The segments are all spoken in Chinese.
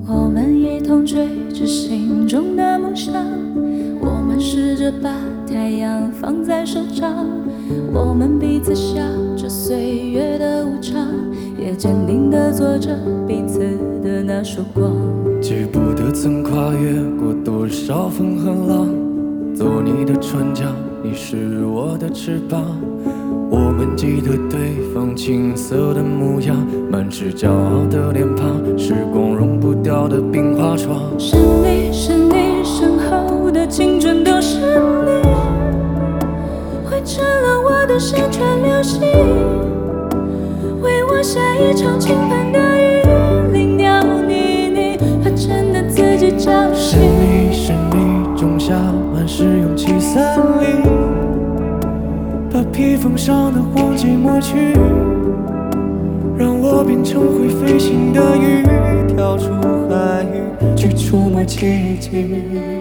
我们一同追着心中的梦想，我们试着把太阳放在手掌，我们彼此笑着岁月的无常，也坚定地做着彼此的那束光。 记不得曾跨越过多少风和浪，做你的船桨，你是我的翅膀。我们记得对方青涩的模样，满是骄傲的脸庞，时光融不掉的冰花窗。 是你是你身后的青春都是你，汇成了我的山川流星，为我下一场倾盆的雨，淋掉你怕真的自己浇熄。 是你种下满是勇气森林，把披风上的荒寂抹去，让我变成会飞行的鱼，跳出海域去触摸奇迹。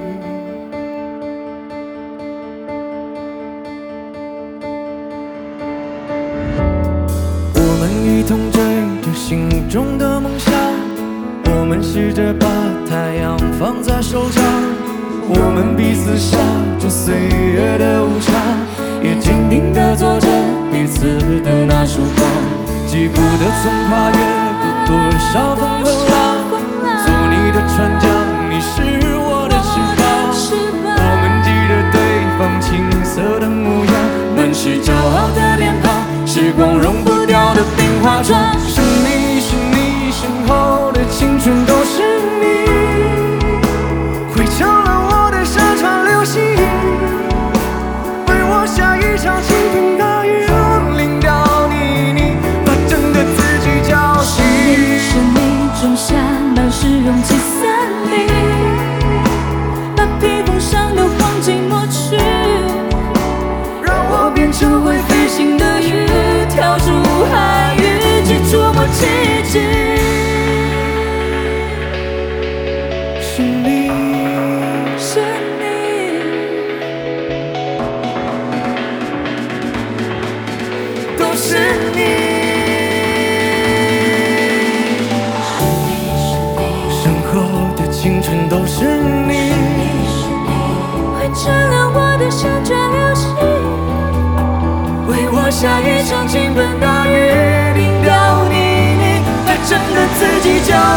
我们一同追着心中的梦想，我们试着把太阳放在手掌，我们彼此笑着岁月的无常，也坚定地做着彼此的那束光。记不得曾跨越过多少风和浪，做你的船桨，你是我的翅膀。我们记得对方青涩的模样，满是骄傲的脸庞，时光融不掉的冰花窗。是你身后的青春都是你，汇成了我的山川流星，为我下一场倾盆大雨，淋掉你把整个自己浇熄。 是你种下满是勇气森林，把披风上的黄金抹去， 让我变成会飞行的鱼，跳出海域去触摸奇迹。 是你， 是你， 都是你。身后的青春都是你， 汇成了我的山川流星， 为我下一场倾盆大雨，淋掉你把整个自己浇